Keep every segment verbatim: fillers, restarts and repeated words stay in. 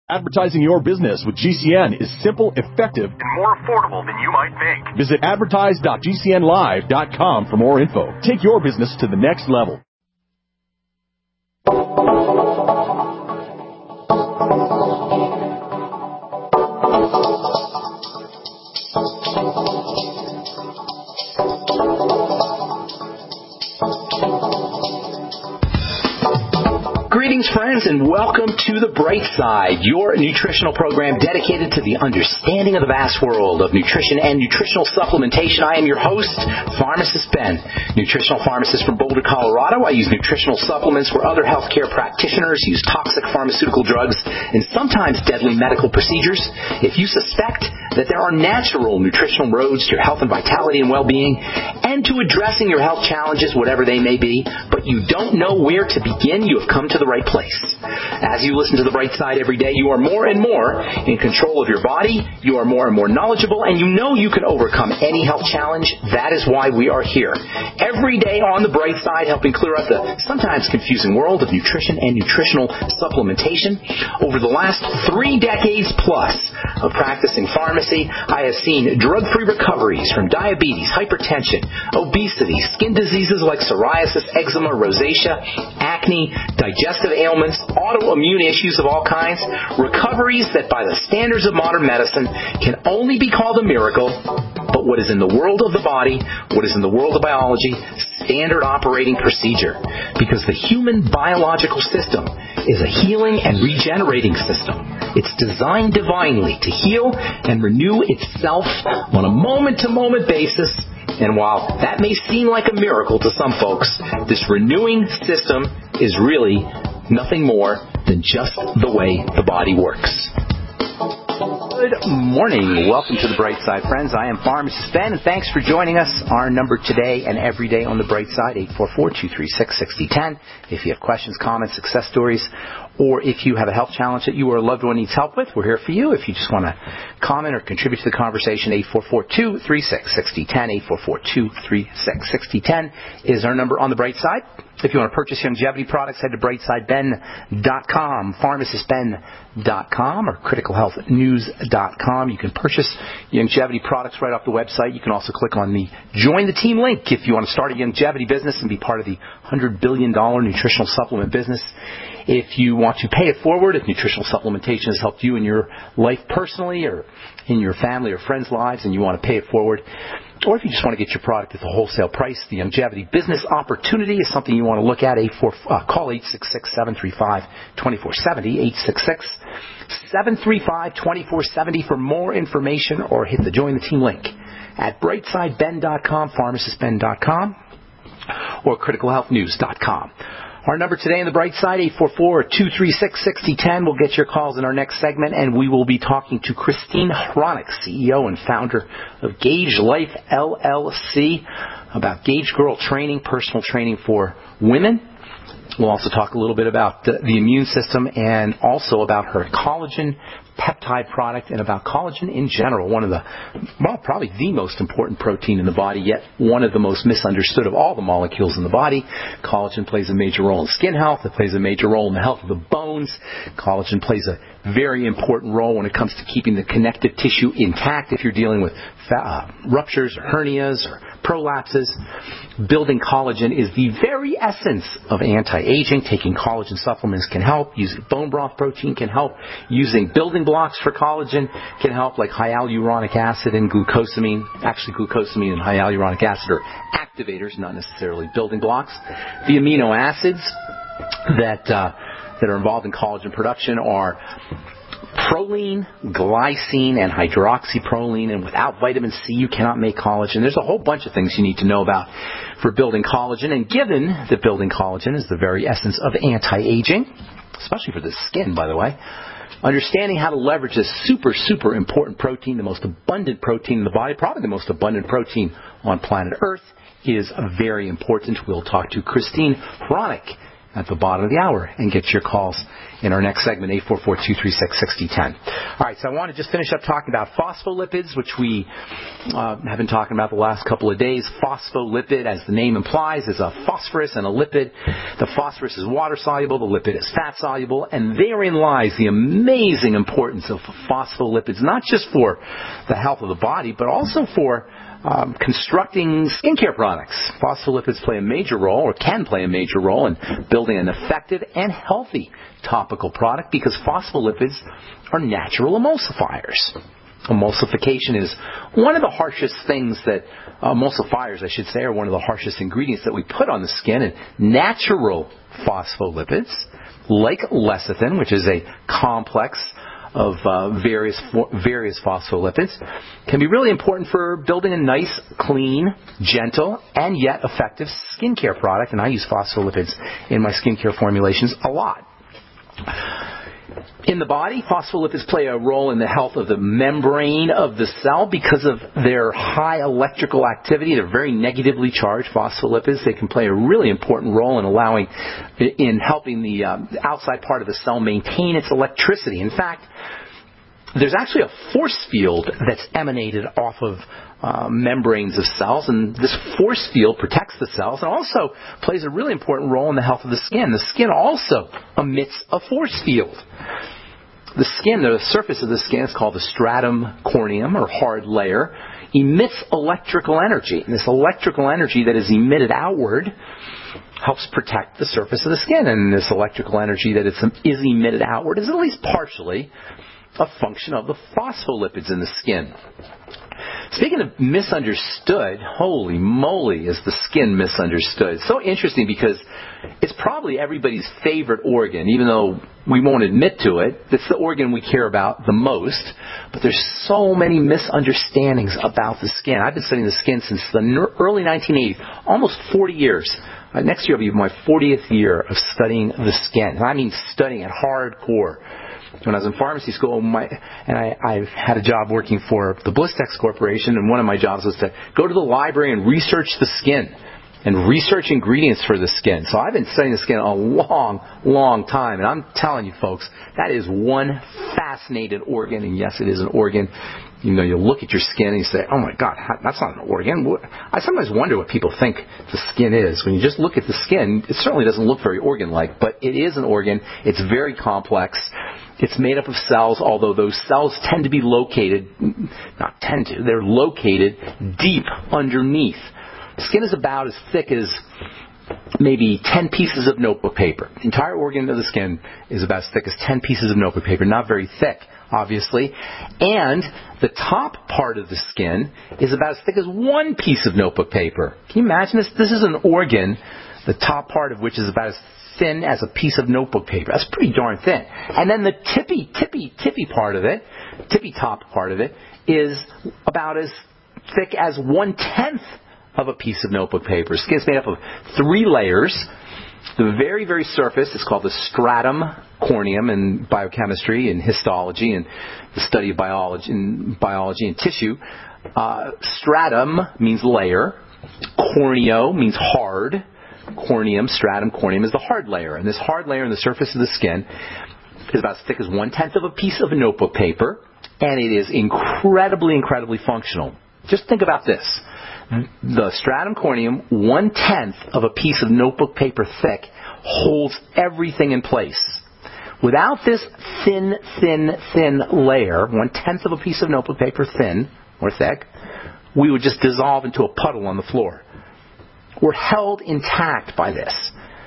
Advertising your business with G C N is simple, effective, and more affordable than you might think. Visit advertise dot g c n live dot com for more info. Take your business to the next level. Greetings, friends, and welcome to The Bright Side, your nutritional program dedicated to the understanding of the vast world of nutrition and nutritional supplementation. I am your host, Pharmacist Ben, nutritional pharmacist from Boulder, Colorado. I use nutritional supplements where other healthcare practitioners use toxic pharmaceutical drugs and sometimes deadly medical procedures. If you suspect that there are natural nutritional roads to your health and vitality and well-being and to addressing your health challenges, whatever they may be, but you don't know where to begin, you have come to the right place. As you listen to The Bright Side every day, you are more and more in control of your body, you are more and more knowledgeable, and you know you can overcome any health challenge. That is why we are here. Every day on The Bright Side, helping clear up the sometimes confusing world of nutrition and nutritional supplementation. Over the last three decades plus of practicing pharmacy, I have seen drug-free recoveries from diabetes, hypertension, obesity, skin diseases like psoriasis, eczema, rosacea, acne, digestive ailments, autoimmune issues of all kinds, recoveries that by the standards of modern medicine can only be called a miracle, but what is in the world of the body, what is in the world of biology, standard operating procedure. Because the human biological system is a healing and regenerating system. It's designed divinely to heal and renew itself on a moment-to-moment basis. And while that may seem like a miracle to some folks, this renewing system is really nothing more than just the way the body works. Good morning. Welcome to The Bright Side, friends. I am Pharmacist Ben, and thanks for joining us. Our number today and every day on The Bright Side, eight four four, two three six, six zero one zero. If you have questions, comments, success stories, or if you have a health challenge that you or a loved one needs help with, we're here for you. If you just want to comment or contribute to the conversation, eight four four, two three six, six zero one zero, eight four four, two three six, six zero one zero is our number on The Bright Side. If you want to purchase longevity products, head to bright side ben dot com, pharmacist ben dot com, or critical health news dot com. You can purchase longevity products right off the website. You can also click on the Join the Team link if you want to start a longevity business and be part of the one hundred billion dollars nutritional supplement business. If you want to pay it forward, if nutritional supplementation has helped you in your life personally or in your family or friends' lives and you want to pay it forward, or if you just want to get your product at the wholesale price, the longevity business opportunity is something you want to look at. eight four, uh, call eight six six, seven three five, two four seven zero, eight six six, seven three five, two four seven zero for more information, or hit the Join the Team link at bright side ben dot com, pharmacist ben dot com, or critical health news dot com. Our number today on The Bright Side, eight four four, two three six, six zero one zero. We'll get your calls in our next segment, and we will be talking to Christine Hronik, C E O and founder of Gage Life, L L C, about Gage Girl training, personal training for women. We'll also talk a little bit about the, the immune system and also about her collagen peptide product and about collagen in general, one of the, well, probably the most important protein in the body, yet one of the most misunderstood of all the molecules in the body. Collagen plays a major role in skin health. It plays a major role in the health of the bones. Collagen plays a very important role when it comes to keeping the connective tissue intact if you're dealing with uh, ruptures or hernias or prolapses. Building collagen is the very essence of anti-aging. Taking collagen supplements can help. Using bone broth protein can help. Using building blocks for collagen can help, like hyaluronic acid and glucosamine. Actually, glucosamine and hyaluronic acid are activators, not necessarily building blocks. The amino acids that uh, that are involved in collagen production are proline, glycine, and hydroxyproline, and without vitamin C, you cannot make collagen. There's a whole bunch of things you need to know about for building collagen, and given that building collagen is the very essence of anti-aging, especially for the skin, by the way, understanding how to leverage this super, super important protein, the most abundant protein in the body, probably the most abundant protein on planet Earth, is very important. We'll talk to Christine Hronik at the bottom of the hour and get your calls in our next segment, eight four four, two three six, six zero one zero. All right, so I want to just finish up talking about phospholipids, which we uh, have been talking about the last couple of days. Phospholipid, as the name implies, is a phosphorus and a lipid. The phosphorus is water-soluble, the lipid is fat-soluble, and therein lies the amazing importance of phospholipids, not just for the health of the body, but also for Um, constructing skincare products. Phospholipids play a major role, or can play a major role, in building an effective and healthy topical product because phospholipids are natural emulsifiers. Emulsification is one of the harshest things that, uh, emulsifiers I should say, are one of the harshest ingredients that we put on the skin, and natural phospholipids, like lecithin, which is a complex of uh, various various phospholipids, can be really important for building a nice, clean, gentle, and yet effective skincare product. And I use phospholipids in my skincare formulations a lot. In the body, phospholipids play a role in the health of the membrane of the cell because of their high electrical activity. They're very negatively charged phospholipids. They can play a really important role in allowing, in helping the um, outside part of the cell maintain its electricity. In fact, there's actually a force field that's emanated off of uh, membranes of cells, and this force field protects the cells and also plays a really important role in the health of the skin. The skin also emits a force field. The skin, the surface of the skin, is called the stratum corneum, or hard layer, emits electrical energy. And this electrical energy that is emitted outward helps protect the surface of the skin. And this electrical energy that is, is emitted outward is at least partially a function of the phospholipids in the skin. Speaking of misunderstood, holy moly, is the skin misunderstood. It's so interesting because it's probably everybody's favorite organ, even though we won't admit to it. It's the organ we care about the most. But there's so many misunderstandings about the skin. I've been studying the skin since the early nineteen eighties, almost forty years. Uh, next year will be my fortieth year of studying the skin. And I mean studying it hardcore. When I was in pharmacy school, my, and I, I had a job working for the Blistex Corporation, and one of my jobs was to go to the library and research the skin and research ingredients for the skin. So I've been studying the skin a long, long time, and I'm telling you folks, that is one fascinating organ, and yes, it is an organ. You know, you look at your skin and you say, oh my God, that's not an organ. I sometimes wonder what people think the skin is. When you just look at the skin, it certainly doesn't look very organ-like, but it is an organ. It's very complex. It's made up of cells, although those cells tend to be located, not tend to, they're located deep underneath. The skin is about as thick as maybe ten pieces of notebook paper. The entire organ of the skin is about as thick as ten pieces of notebook paper, not very thick, obviously. And the top part of the skin is about as thick as one piece of notebook paper. Can you imagine this? This is an organ, the top part of which is about as thin as a piece of notebook paper. That's pretty darn thin. And then the tippy, tippy, tippy part of it, tippy top part of it, is about as thick as one-tenth of a piece of notebook paper. Skin is made up of three layers. The very, very surface is called the stratum corneum in biochemistry and histology and the study of biology and, biology and tissue. Uh, stratum means layer. Corneo means hard. Corneum, stratum corneum, is the hard layer. And this hard layer on the surface of the skin is about as thick as one-tenth of a piece of notebook paper. And it is incredibly, incredibly functional. Just think about this. The stratum corneum, one-tenth of a piece of notebook paper thick, holds everything in place. Without this thin, thin, thin layer, one-tenth of a piece of notebook paper thin or thick, we would just dissolve into a puddle on the floor. We're held intact by this.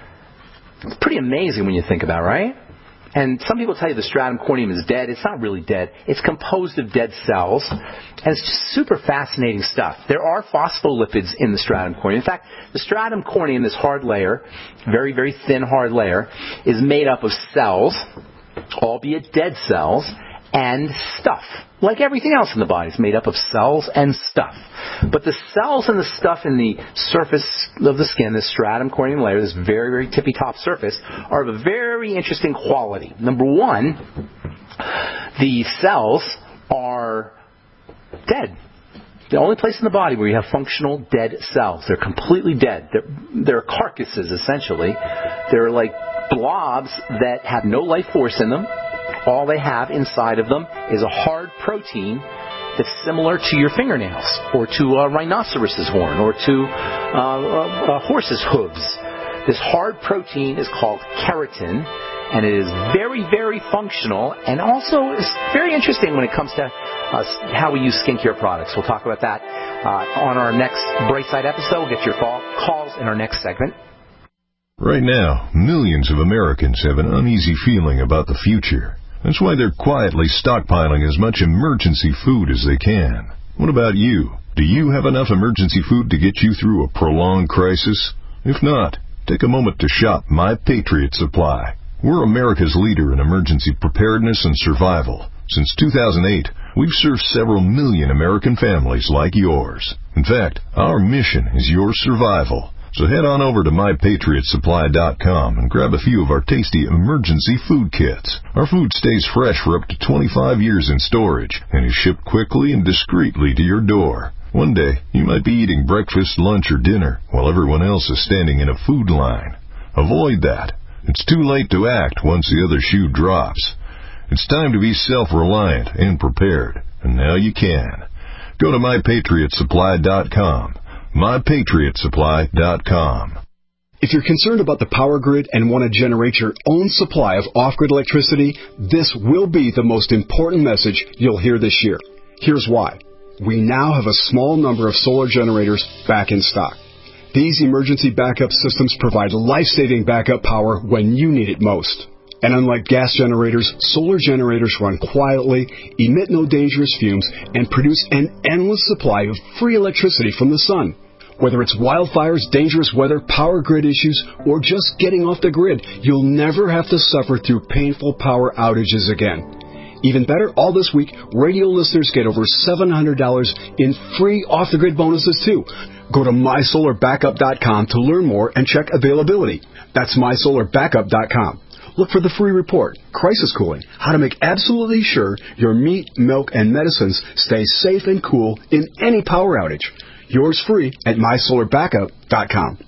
It's pretty amazing when you think about it, right? And some people tell you the stratum corneum is dead. It's not really dead. It's composed of dead cells. And it's just super fascinating stuff. There are phospholipids in the stratum corneum. In fact, the stratum corneum, this hard layer, very, very thin hard layer, is made up of cells, albeit dead cells, and stuff. Like everything else in the body, it's made up of cells and stuff. But the cells and the stuff in the surface of the skin, this stratum corneum layer, this very, very tippy-top surface, are of a very interesting quality. Number one, the cells are dead. The only place in the body where you have functional dead cells. They're completely dead. They're, they're carcasses, essentially. They're like blobs that have no life force in them. All they have inside of them is a hard protein that's similar to your fingernails, or to a rhinoceros's horn, or to uh, a, a horse's hooves. This hard protein is called keratin, and it is very, very functional, and also is very interesting when it comes to uh, how we use skincare products. We'll talk about that uh, on our next Brightside episode. We'll get your call, calls in our next segment. Right now, millions of Americans have an uneasy feeling about the future. That's why they're quietly stockpiling as much emergency food as they can. What about you? Do you have enough emergency food to get you through a prolonged crisis? If not, take a moment to shop My Patriot Supply. We're America's leader in emergency preparedness and survival. Since two thousand eight, we've served several million American families like yours. In fact, our mission is your survival. So head on over to my patriot supply dot com and grab a few of our tasty emergency food kits. Our food stays fresh for up to twenty-five years in storage and is shipped quickly and discreetly to your door. One day, you might be eating breakfast, lunch, or dinner while everyone else is standing in a food line. Avoid that. It's too late to act once the other shoe drops. It's time to be self-reliant and prepared, and now you can. Go to my patriot supply dot com. my patriot supply dot com. If you're concerned about the power grid and want to generate your own supply of off-grid electricity, this will be the most important message you'll hear this year. Here's why. We now have a small number of solar generators back in stock. These emergency backup systems provide life-saving backup power when you need it most. And unlike gas generators, solar generators run quietly, emit no dangerous fumes, and produce an endless supply of free electricity from the sun. Whether it's wildfires, dangerous weather, power grid issues, or just getting off the grid, you'll never have to suffer through painful power outages again. Even better, all this week, radio listeners get over seven hundred dollars in free off-the-grid bonuses, too. Go to my solar backup dot com to learn more and check availability. That's my solar backup dot com. Look for the free report, Crisis Cooling, how to make absolutely sure your meat, milk, and medicines stay safe and cool in any power outage. Yours free at my solar backup dot com.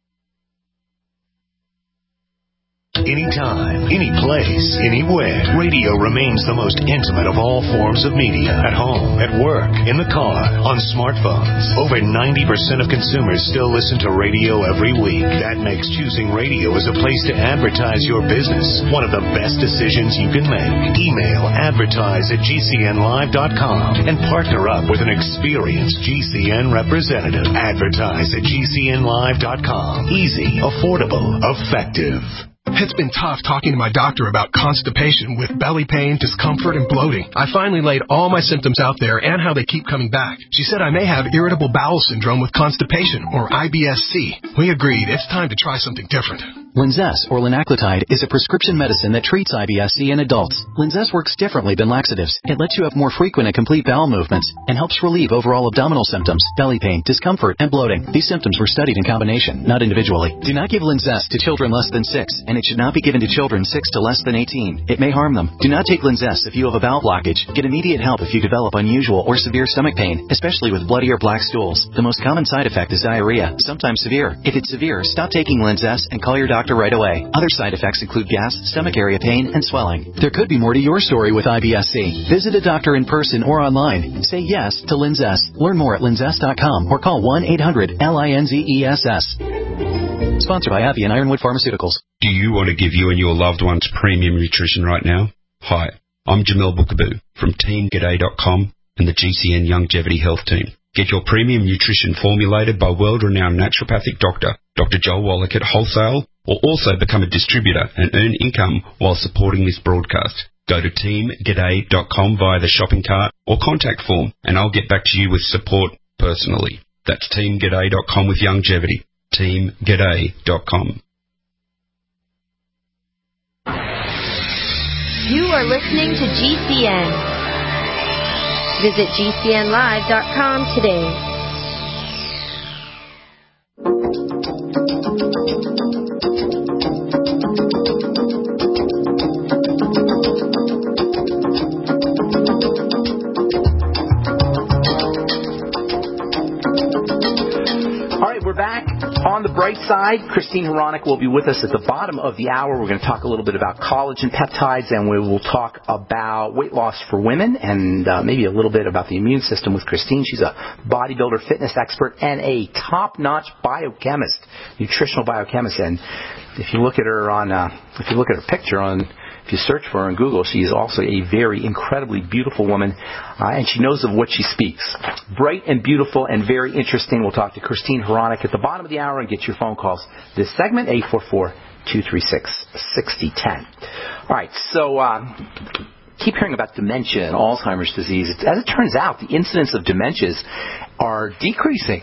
Anytime, any place, anywhere, radio remains the most intimate of all forms of media. At home, at work, in the car, on smartphones. Over ninety percent of consumers still listen to radio every week. That makes choosing radio as a place to advertise your business one of the best decisions you can make. Email advertise at G C N live dot com and partner up with an experienced G C N representative. Advertise at G C N live dot com. Easy, affordable, effective. It's been tough talking to my doctor about constipation with belly pain, discomfort, and bloating. I finally laid all my symptoms out there and how they keep coming back. She said I may have irritable bowel syndrome with constipation, or I B S C. We agreed it's time to try something different. Linzess, or linaclotide, is a prescription medicine that treats I B S C in adults. Linzess works differently than laxatives. It lets you have more frequent and complete bowel movements and helps relieve overall abdominal symptoms, belly pain, discomfort, and bloating. These symptoms were studied in combination, not individually. Do not give Linzess to children less than six, and it should not be given to children six to less than eighteen. It may harm them. Do not take Linzess if you have a bowel blockage. Get immediate help if you develop unusual or severe stomach pain, especially with bloody or black stools. The most common side effect is diarrhea, sometimes severe. If it's severe, stop taking Linzess and call your doctor right away. Other side effects include gas, stomach area pain, and swelling. There could be more to your story with I B S C. Visit a doctor in person or online. Say yes to Linzess. Learn more at linzess dot com or call one eight hundred L I N Z E S S. Sponsored by Abbey and Ironwood Pharmaceuticals. Do you want to give you and your loved ones premium nutrition right now? Hi, I'm Jamel Bookaboo from team g'day dot com and the G C N Longevity Health Team. Get your premium nutrition formulated by world-renowned naturopathic doctor, Doctor Joel Wallach at wholesale, or also become a distributor and earn income while supporting this broadcast. Go to team g'day dot com via the shopping cart or contact form, and I'll get back to you with support personally. That's team g'day dot com with longevity. team g'day dot com. You are listening to G C N. Visit G C N live dot com today. All right, we're back on the bright bright side, Christine Hronik will be with us at the bottom of the hour. We're going to talk a little bit about collagen peptides, and we will talk about weight loss for women and uh, maybe a little bit about the immune system with Christine. She's a bodybuilder, fitness expert, and a top-notch biochemist, nutritional biochemist. And if you look at her on, uh, if you look at her picture on, if you search for her on Google, she is also a very incredibly beautiful woman, uh, and she knows of what she speaks. Bright and beautiful and very interesting. We'll talk to Christine Hronik at the bottom of the hour and get your phone calls. This segment, eight four four, two three six, six zero one zero. All right, so uh, keep hearing about dementia and Alzheimer's disease. As it turns out, the incidence of dementias are decreasing,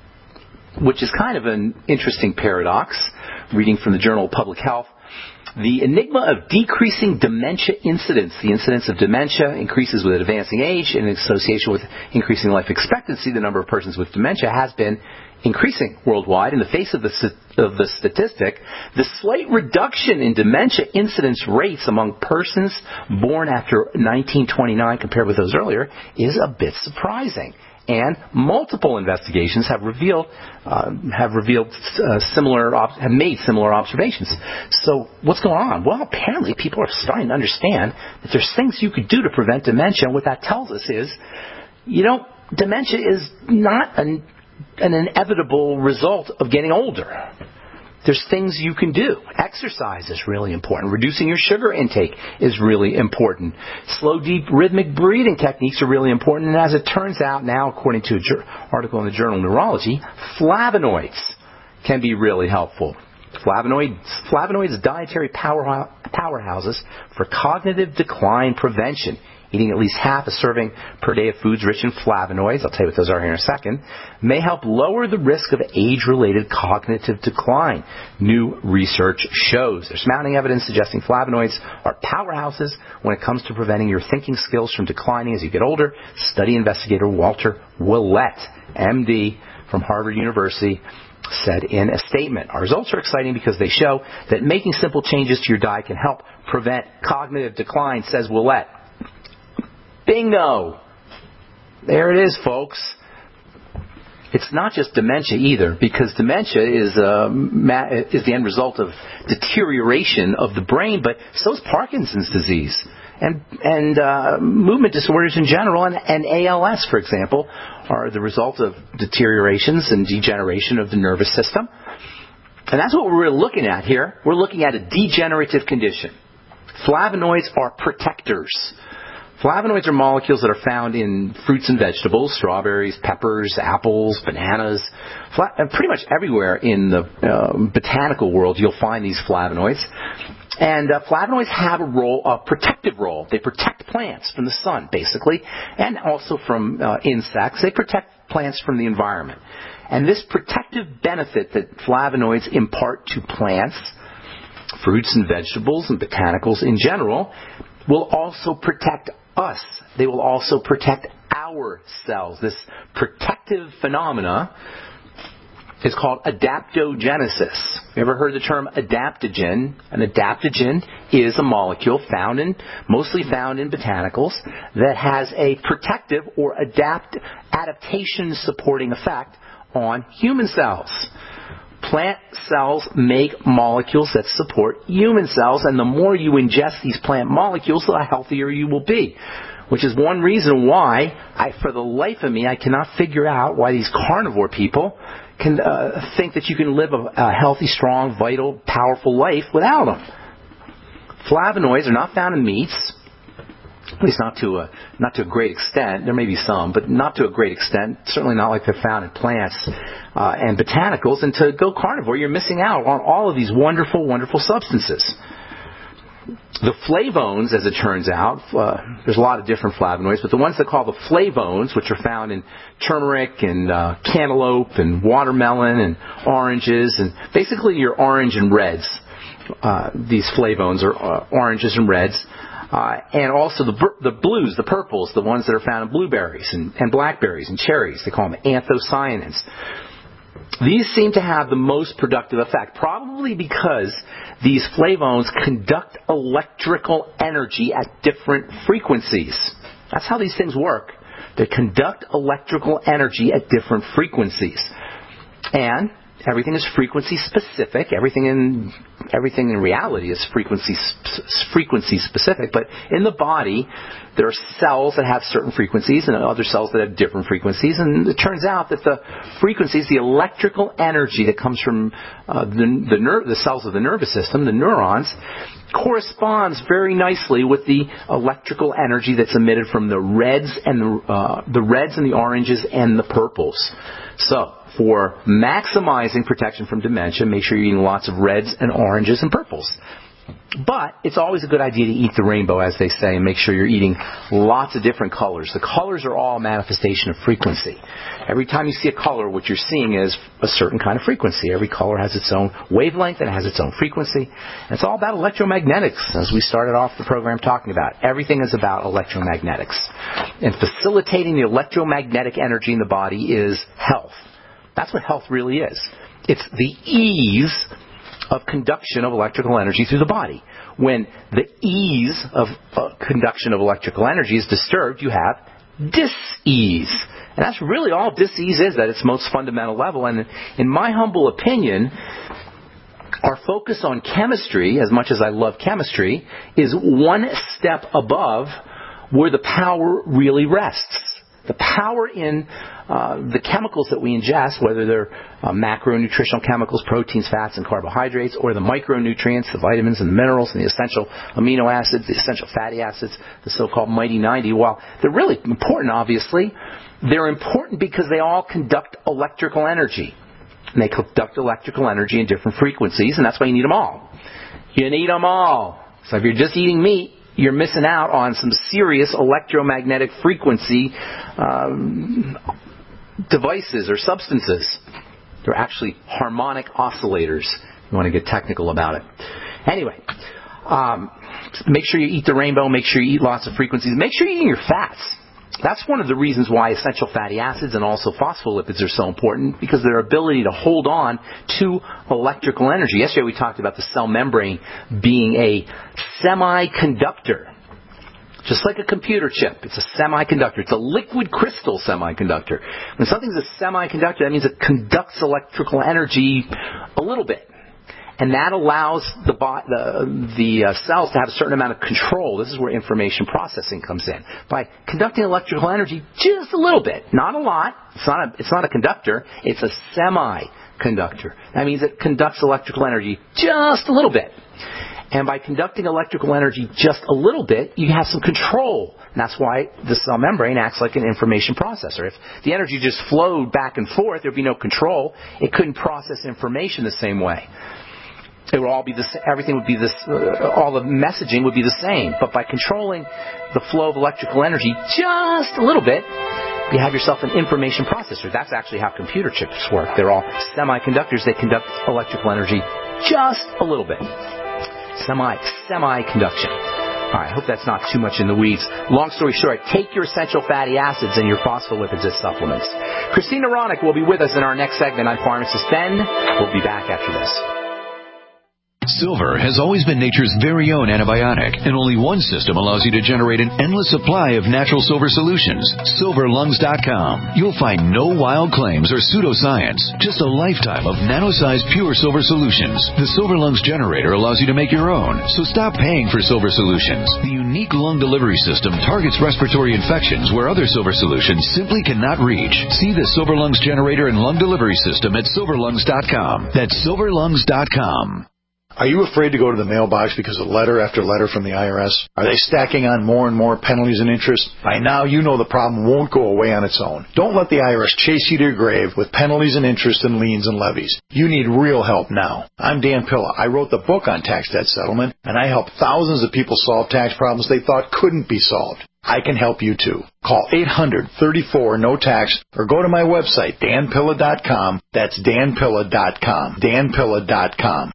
which is kind of an interesting paradox. Reading from the Journal of Public Health, the enigma of decreasing dementia incidence. The incidence of dementia increases with advancing age, and in association with increasing life expectancy, the number of persons with dementia has been increasing worldwide. In the face of the, of the statistic, the slight reduction in dementia incidence rates among persons born after nineteen twenty-nine compared with those earlier is a bit surprising. And multiple investigations have revealed uh, have revealed uh, similar have made similar observations. So what's going on? Well, apparently people are starting to understand that there's things you could do to prevent dementia. And what that tells us is, you know, dementia is not an, an inevitable result of getting older. There's things you can do. Exercise is really important. Reducing your sugar intake is really important. Slow, deep, rhythmic breathing techniques are really important. And as it turns out now, according to an ju- article in the journal Neurology, flavonoids can be really helpful. Flavonoids, flavonoids dietary power, powerhouses for cognitive decline prevention. Eating at least half a serving per day of foods rich in flavonoids, I'll tell you what those are here in a second, may help lower the risk of age-related cognitive decline. New research shows. There's mounting evidence suggesting flavonoids are powerhouses when it comes to preventing your thinking skills from declining as you get older. Study investigator Walter Willett, M D from Harvard University, said in a statement. Our results are exciting because they show that making simple changes to your diet can help prevent cognitive decline, says Willett. Bingo! There it is, folks. It's not just dementia either, because dementia is uh, ma- is the end result of deterioration of the brain, but so is Parkinson's disease and and uh, movement disorders in general, and, and A L S, for example, are the result of deteriorations and degeneration of the nervous system. And that's what we're looking at here. We're looking at a degenerative condition. Flavonoids are protectors. Flavonoids are molecules that are found in fruits and vegetables, strawberries, peppers, apples, bananas. Fla- pretty much everywhere in the uh, botanical world you'll find these flavonoids. And uh, flavonoids have a role, a protective role. They protect plants from the sun, basically, and also from uh, insects. They protect plants from the environment. And this protective benefit that flavonoids impart to plants, fruits and vegetables and botanicals in general, will also protect us. They will also protect our cells. This protective phenomena is called adaptogenesis. You ever heard the term adaptogen? An adaptogen is a molecule found in, mostly found in botanicals, that has a protective or adapt, adaptation supporting effect on human cells. Plant cells make molecules that support human cells, and the more you ingest these plant molecules, the healthier you will be. Which is one reason why, I, for the life of me, I cannot figure out why these carnivore people can uh, think that you can live a, a healthy, strong, vital, powerful life without them. Flavonoids are not found in meats, at least not to a not to a great extent. There may be some, but not to a great extent. Certainly not like they're found in plants uh, and botanicals. And to go carnivore, you're missing out on all of these wonderful, wonderful substances. The flavones, as it turns out, uh, there's a lot of different flavonoids, but the ones that call the flavones, which are found in turmeric and uh, cantaloupe and watermelon and oranges, and basically your orange and reds. Uh, these flavones are uh, oranges and reds. Uh, and also the the blues, the purples, the ones that are found in blueberries and, and blackberries and cherries. They call them anthocyanins. These seem to have the most productive effect, probably because these flavones conduct electrical energy at different frequencies. That's how these things work. They conduct electrical energy at different frequencies. And Everything is frequency specific. Everything in everything in reality is frequency frequency specific. But in the body, there are cells that have certain frequencies and other cells that have different frequencies. And it turns out that the frequencies, the electrical energy that comes from uh, the the, ner- the cells of the nervous system, the neurons, corresponds very nicely with the electrical energy that's emitted from the reds and the uh, the reds and the oranges and the purples. So, for maximizing protection from dementia, make sure you're eating lots of reds and oranges and purples. But it's always a good idea to eat the rainbow, as they say, and make sure you're eating lots of different colors. The colors are all a manifestation of frequency. Every time you see a color, what you're seeing is a certain kind of frequency. Every color has its own wavelength and it has its own frequency. And it's all about electromagnetics, as we started off the program talking about. Everything is about electromagnetics. And facilitating the electromagnetic energy in the body is health. That's what health really is. It's the ease of conduction of electrical energy through the body. When the ease of uh, conduction of electrical energy is disturbed, you have dis-ease. And that's really all dis-ease is at its most fundamental level. And in my humble opinion, our focus on chemistry, as much as I love chemistry, is one step above where the power really rests. The power in uh, the chemicals that we ingest, whether they're uh, macronutritional chemicals, proteins, fats, and carbohydrates, or the micronutrients, the vitamins and the minerals, and the essential amino acids, the essential fatty acids, the so-called mighty ninety, while they're really important, obviously, they're important because they all conduct electrical energy. And they conduct electrical energy in different frequencies, and that's why you need them all. You need them all. So if you're just eating meat, you're missing out on some serious electromagnetic frequency um, devices or substances. They're actually harmonic oscillators. You want to get technical about it. Anyway, um, make sure you eat the rainbow. Make sure you eat lots of frequencies. Make sure you're eating your fats. That's one of the reasons why essential fatty acids and also phospholipids are so important, because their ability to hold on to electrical energy. Yesterday we talked about the cell membrane being a semiconductor. Just like a computer chip, it's a semiconductor. It's a liquid crystal semiconductor. When something's a semiconductor, that means it conducts electrical energy a little bit. And that allows the the, the uh, cells to have a certain amount of control. This is where information processing comes in. By conducting electrical energy just a little bit, not a lot. It's not a, it's not a conductor. It's a semiconductor. That means it conducts electrical energy just a little bit. And by conducting electrical energy just a little bit, you have some control. And that's why the cell membrane acts like an information processor. If the energy just flowed back and forth, there would be no control. It couldn't process information the same way. It would all be this. Everything would be this. Uh, all the messaging would be the same. But by controlling the flow of electrical energy just a little bit, you have yourself an information processor. That's actually how computer chips work. They're all semiconductors. They conduct electrical energy just a little bit. Semi semi-conduction. All right, I hope that's not too much in the weeds. Long story short, take your essential fatty acids and your phospholipids as supplements. Christina Ronick will be with us in our next segment on Pharmacist Ben. We'll be back after this. Silver has always been nature's very own antibiotic, and only one system allows you to generate an endless supply of natural silver solutions. silver lungs dot com. You'll find no wild claims or pseudoscience, just a lifetime of nano-sized pure silver solutions. The Silver Lungs generator allows you to make your own, so stop paying for silver solutions. The unique lung delivery system targets respiratory infections where other silver solutions simply cannot reach. See the Silver Lungs generator and lung delivery system at silver lungs dot com. That's silver lungs dot com. Are you afraid to go to the mailbox because of letter after letter from the I R S? Are they stacking on more and more penalties and interest? By now, you know the problem won't go away on its own. Don't let the I R S chase you to your grave with penalties and interest and liens and levies. You need real help now. I'm Dan Pilla. I wrote the book on tax debt settlement, and I help thousands of people solve tax problems they thought couldn't be solved. I can help you too. Call eight hundred, thirty-four, no tax or go to my website, dan pilla dot com. That's dan pilla dot com. dan pilla dot com.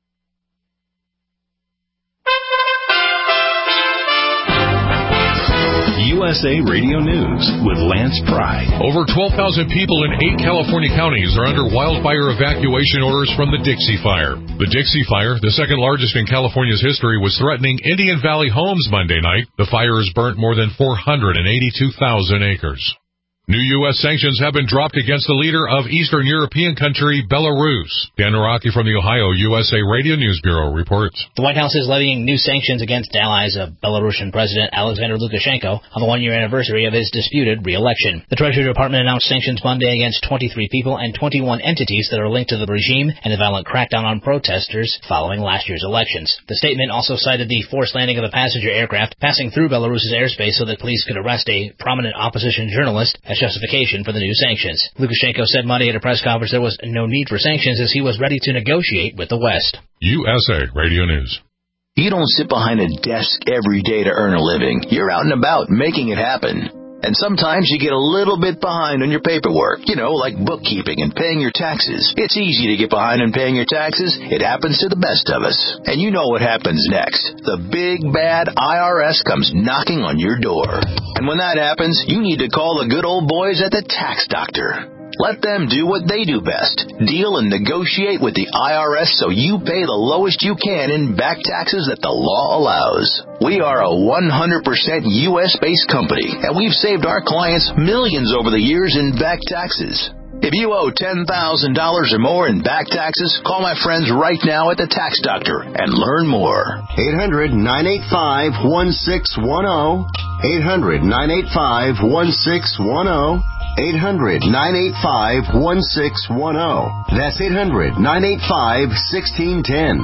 U S A Radio News with Lance Pry. Over twelve thousand people in eight California counties are under wildfire evacuation orders from the Dixie Fire. The Dixie Fire, the second largest in California's history, was threatening Indian Valley homes Monday night. The fire has burnt more than four hundred eighty-two thousand acres. New U S sanctions have been dropped against the leader of Eastern European country Belarus. Dan Naraki from the Ohio U S A Radio News Bureau reports. The White House is levying new sanctions against allies of Belarusian President Alexander Lukashenko on the one-year anniversary of his disputed re-election. The Treasury Department announced sanctions Monday against twenty-three people and twenty-one entities that are linked to the regime and the violent crackdown on protesters following last year's elections. The statement also cited the forced landing of a passenger aircraft passing through Belarus's airspace so that police could arrest a prominent opposition journalist as justification for the new sanctions. Lukashenko said Monday at a press conference there was no need for sanctions as he was ready to negotiate with the West. U S A Radio News. You don't sit behind a desk every day to earn a living. You're out and about making it happen. And sometimes you get a little bit behind on your paperwork, you know, like bookkeeping and paying your taxes. It's easy to get behind on paying your taxes. It happens to the best of us. And you know what happens next. The big, bad I R S comes knocking on your door. And when that happens, you need to call the good old boys at the Tax Doctor. Let them do what they do best. Deal and negotiate with the I R S so you pay the lowest you can in back taxes that the law allows. We are a one hundred percent U S-based company, and we've saved our clients millions over the years in back taxes. If you owe ten thousand dollars or more in back taxes, call my friends right now at the Tax Doctor and learn more. eight hundred, nine eight five, one six one zero. eight hundred, nine eight five, one six one zero. eight hundred, nine eight five, one six one zero. That's eight hundred, nine eight five, one six one zero.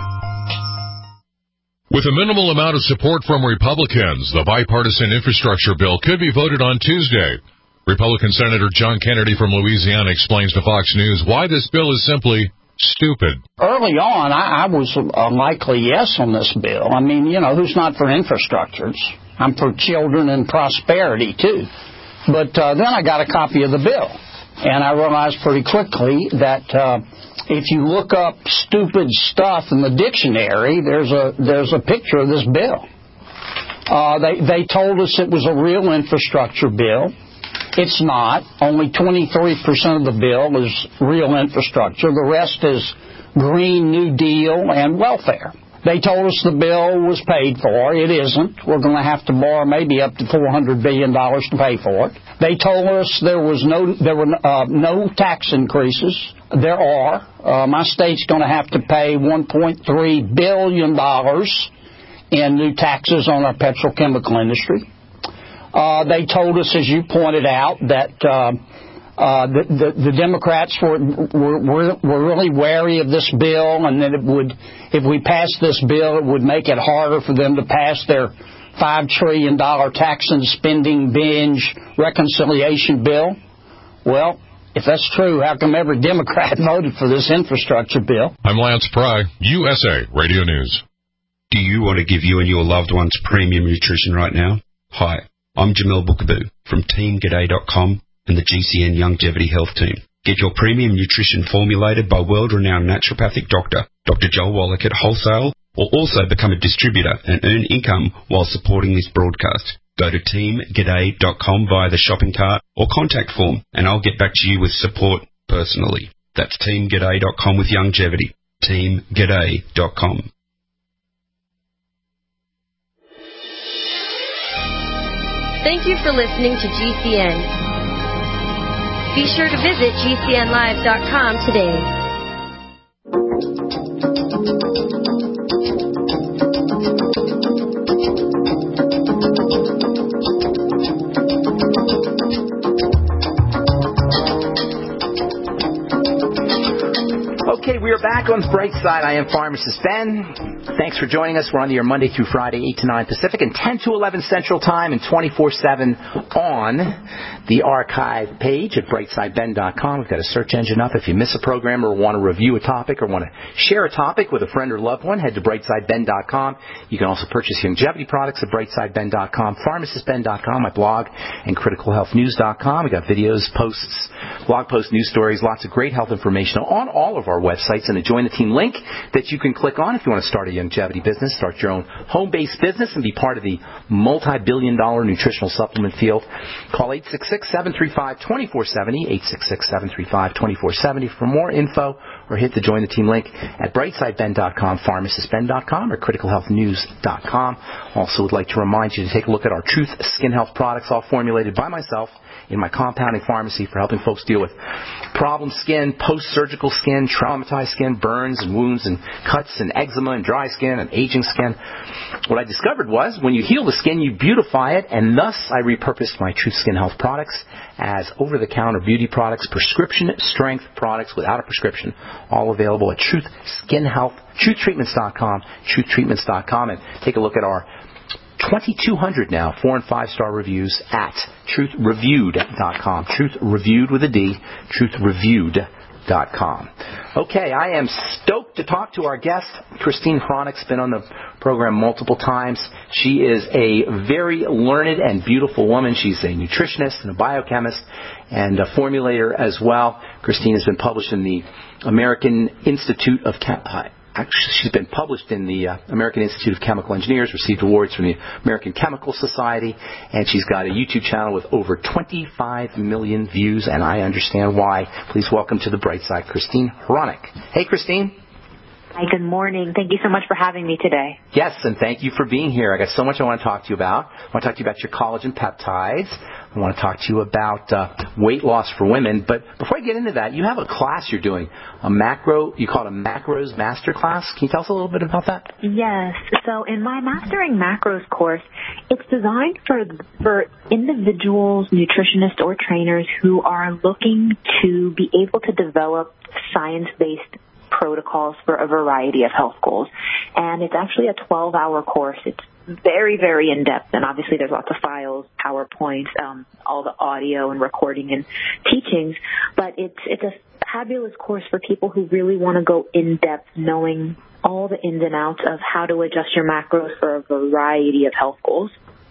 With a minimal amount of support from Republicans, the bipartisan infrastructure bill could be voted on Tuesday. Republican Senator John Kennedy from Louisiana explains to Fox News why this bill is simply stupid. Early on, I, I was a likely yes on this bill. I mean, you know, who's not for infrastructures? I'm for children and prosperity, too. But uh, then I got a copy of the bill, and I realized pretty quickly that uh, if you look up stupid stuff in the dictionary, there's a there's a picture of this bill. Uh, they they told us it was a real infrastructure bill. It's not. Only twenty-three percent of the bill is real infrastructure. The rest is Green New Deal and welfare. They told us the bill was paid for. It isn't. We're going to have to borrow maybe up to four hundred billion dollars to pay for it. They told us there was no there were uh, no tax increases. There are. Uh, my state's going to have to pay one point three billion dollars in new taxes on our petrochemical industry. Uh, they told us, as you pointed out, that uh, uh, the, the, the Democrats were, were were really wary of this bill, and that it would, if we passed this bill, it would make it harder for them to pass their five trillion dollars tax and spending binge reconciliation bill. Well, if that's true, how come every Democrat voted for this infrastructure bill? I'm Lance Pry, U S A Radio News. Do you want to give you and your loved ones premium nutrition right now? Hi. I'm Jamel Bookaboo from Team G'day dot com and the G C N Longevity Health Team. Get your premium nutrition formulated by world-renowned naturopathic doctor, Doctor Joel Wallach at wholesale, or also become a distributor and earn income while supporting this broadcast. Go to Team G'day dot com via the shopping cart or contact form, and I'll get back to you with support personally. That's Team G'day dot com with longevity. Team G'day dot com. Thank you for listening to G C N. Be sure to visit G C N live dot com today. Okay, we are back on the bright side. I am Pharmacist Ben. Thanks for joining us. We're on the air Monday through Friday, eight to nine Pacific and ten to eleven Central Time, and twenty-four seven on the archive page at bright side ben dot com. We've got a search engine up. If you miss a program or want to review a topic or want to share a topic with a friend or loved one, head to bright side ben dot com. You can also purchase longevity products at bright side ben dot com, pharmacist ben dot com, my blog, and critical health news dot com. We've got videos, posts, blog posts, news stories, lots of great health information on all of our websites, and a Join the Team link that you can click on if you want to start a longevity business, start your own home-based business, and be part of the multi-billion dollar nutritional supplement field. Call eight six six, seven three five, two four seven zero, eight six six, seven three five, two four seven zero for more info, or hit the Join the Team link at brightside ben dot com, pharmacist ben dot com, or critical health news dot com. Also would like to remind you to take a look at our Truth Skin Health products, all formulated by myself in my compounding pharmacy for helping folks deal with problem skin, post-surgical skin, traumatized skin, burns and wounds and cuts and eczema and dry skin and aging skin. What I discovered was when you heal the skin, you beautify it, and thus I repurposed my Truth Skin Health products as over-the-counter beauty products, prescription-strength products without a prescription, all available at Truth Skin Health, truth treatments dot com, truth treatments dot com, and take a look at our twenty-two hundred now four and five star reviews at truth reviewed dot com. Truth Reviewed with a D, truth reviewed dot com. Okay, I am stoked to talk to our guest. Christine Hronik's been on the program multiple times. She is a very learned and beautiful woman. She's a nutritionist and a biochemist and a formulator as well. Christine has been published in the American Institute of Chem- uh, Actually, she's been published in the uh, American Institute of Chemical Engineers, received awards from the American Chemical Society, and she's got a YouTube channel with over twenty-five million views, and I understand why. Please welcome to the bright side, Christine Hronik. Hey, Christine. Hi, good morning. Thank you so much for having me today. Yes, and thank you for being here. I got so much I want to talk to you about. I want to talk to you about your collagen peptides. I want to talk to you about uh, weight loss for women. But before I get into that, you have a class you're doing, a macro, you call it a macros master class. Can you tell us a little bit about that? Yes. So in my Mastering Macros course, it's designed for for individuals, nutritionists, or trainers who are looking to be able to develop science-based protocols for a variety of health goals. And it's actually a twelve hour course. It's very, very in-depth, and obviously there's lots of files, PowerPoints, um, all the audio and recording and teachings, but it's it's a fabulous course for people who really want to go in-depth, knowing all the ins and outs of how to adjust your macros for a variety of health goals.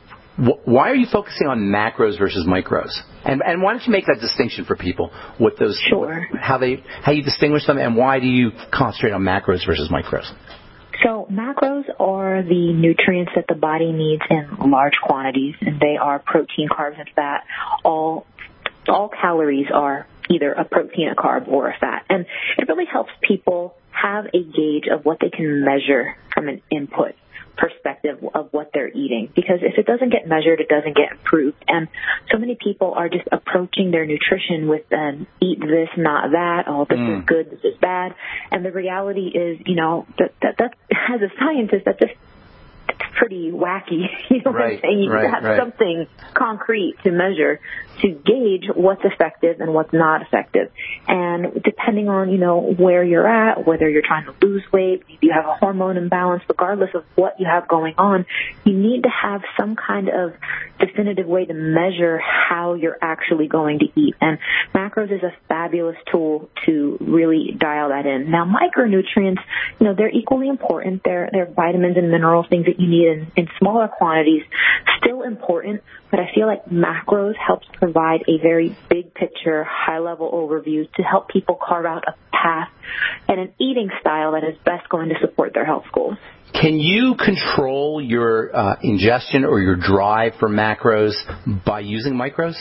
Why are you focusing on macros versus micros? And and why don't you make that distinction for people? What those, sure. What, how they, how you distinguish them, and why do you concentrate on macros versus micros? So macros are the nutrients that the body needs in large quantities, and they are protein, carbs, and fat. All all calories are either a protein, a carb, or a fat. And it really helps people have a gauge of what they can measure from an input perspective of what they're eating, because if it doesn't get measured, it doesn't get improved. And so many people are just approaching their nutrition with um, eat this, not that, oh, this mm. is good, this is bad. And the reality is, you know, that, that, that as a scientist, that just it's pretty wacky. You know right, what I'm saying? You right, have right. something concrete to measure to gauge what's effective and what's not effective. And depending on, you know, where you're at, whether you're trying to lose weight, if you have a hormone imbalance, regardless of what you have going on, you need to have some kind of definitive way to measure how you're actually going to eat. And macros is a fabulous tool to really dial that in. Now, micronutrients, you know, they're equally important. They're, they're vitamins and minerals, things that you need in, in smaller quantities, still important, but I feel like macros helps provide a very big picture, high-level overview to help people carve out a path and an eating style that is best going to support their health goals. Can you control your uh, ingestion or your drive for macros by using micros?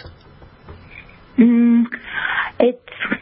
Mm, it's...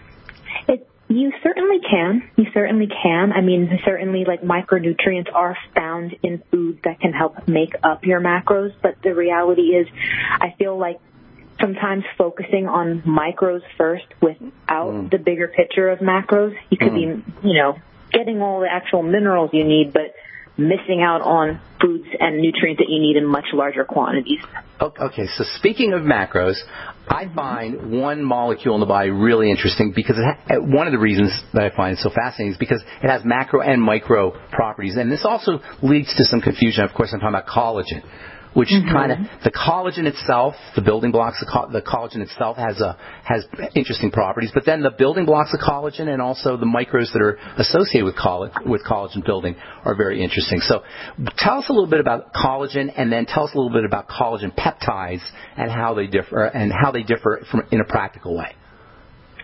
You certainly can. You certainly can. I mean, certainly, like, micronutrients are found in foods that can help make up your macros, but the reality is I feel like sometimes focusing on micros first without mm. the bigger picture of macros, you could mm. be, you know, getting all the actual minerals you need, but missing out on foods and nutrients that you need in much larger quantities. Okay, so speaking of macros, I find one molecule in the body really interesting because it ha- one of the reasons that I find it so fascinating is because it has macro and micro properties. And this also leads to some confusion. Of course, I'm talking about collagen, which mm-hmm. kind of, the collagen itself, the building blocks, the, co- the collagen itself has a has interesting properties, but then the building blocks of collagen and also the micros that are associated with collagen, with collagen building are very interesting. So tell us a little bit about collagen, and then tell us a little bit about collagen peptides and how they differ and how they differ from in a practical way.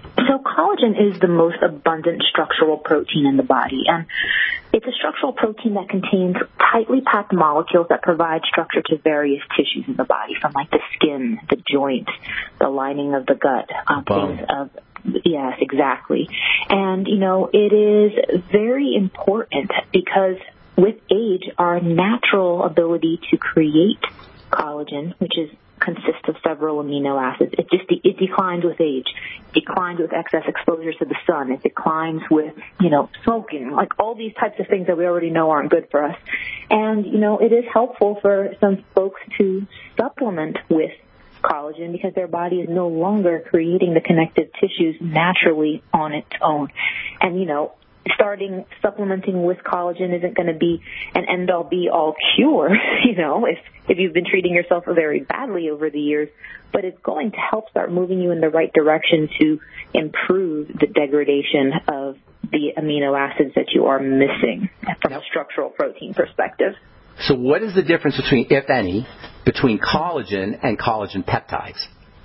So collagen is the most abundant structural protein in the body, and it's a structural protein that contains tightly packed molecules that provide structure to various tissues in the body, from like the skin, the joints, the lining of the gut, um, things of yes, exactly. And you know, it is very important because with age, our natural ability to create collagen, which is consists of several amino acids. It just it declines with age. It declines with excess exposure to the sun. It declines with, you know, smoking, like all these types of things that we already know aren't good for us. And, you know, it is helpful for some folks to supplement with collagen because their body is no longer creating the connective tissues naturally on its own. And, you know, starting supplementing with collagen isn't going to be an end-all be-all cure, you know, if if you've been treating yourself very badly over the years, but it's going to help start moving you in the right direction to improve the degradation of the amino acids that you are missing from a structural protein perspective. So what is the difference between, if any, between collagen and collagen peptides?